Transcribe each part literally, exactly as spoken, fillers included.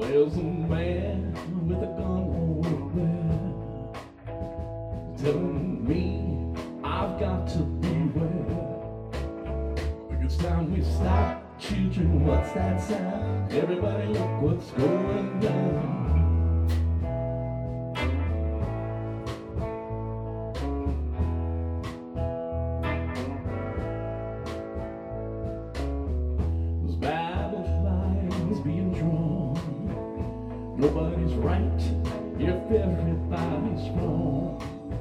There's a man with a gun over there telling me I've got to beware. It's time we stop. Children, what's that sound? Everybody look what's going down. There's battle lines being drawn. Nobody's right if everybody's wrong.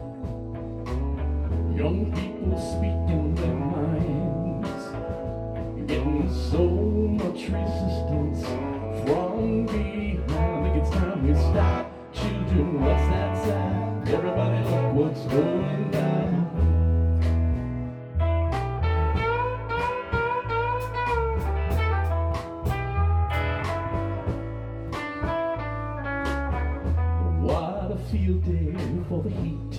Young people speaking their minds, getting so much resistance from behind. I think it's time we stop. Children, what's that sound? Everybody look what's going down. What a field day for the heat.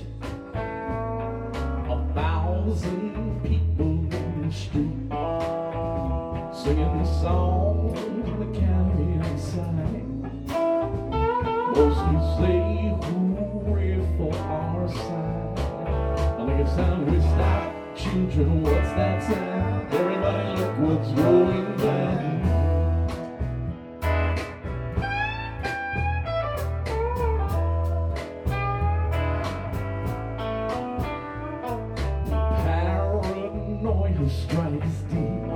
A thousand people in the street singing the song from the carrion side. Mostly say hooray for our side. I think it's time we stop. Children, what's that sound? Everybody look what's going down. Paranoia strikes deep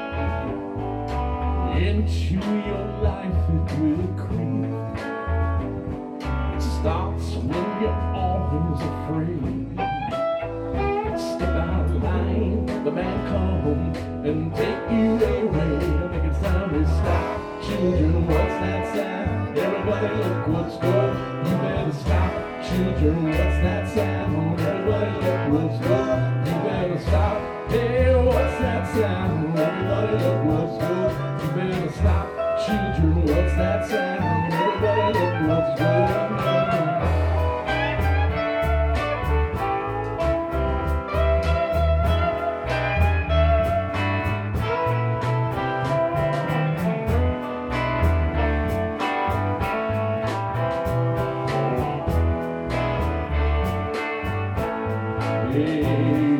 into your life, it will creep. It starts when you're always afraid. Step out of line, the man come and take you away. I think it's time to stop. Children, what's that sound? Everybody look what's going. You better stop. Children, what's that sound? Everybody look what's going. You better stop. Hey, what's that sound? Everybody look what's going. You better stop. Children, what's that sound? Everybody look what's going on. Hey.